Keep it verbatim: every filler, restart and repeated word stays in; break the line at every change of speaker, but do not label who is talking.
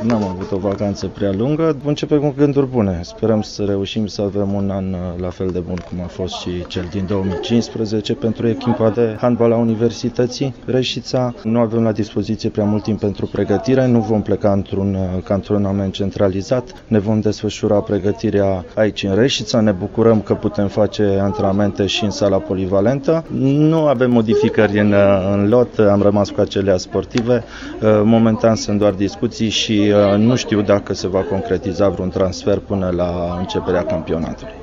N-am avut o vacanță prea lungă, începem cu gânduri bune. Sperăm să reușim să avem un an la fel de bun cum a fost și cel din două mii cincisprezece pentru echipa de handbal a Universității Reșița. Nu avem la dispoziție prea mult timp pentru pregătire, nu vom pleca într-un cantonament centralizat, ne vom desfășura pregătirea aici în Reșița, ne bucurăm că putem face antrenamente și în sala polivalentă. Nu avem modificări în, în lot, am rămas cu acelea sportive. Momentan sunt doar discuții și nu știu dacă se va concretiza vreun transfer până la începerea campionatului.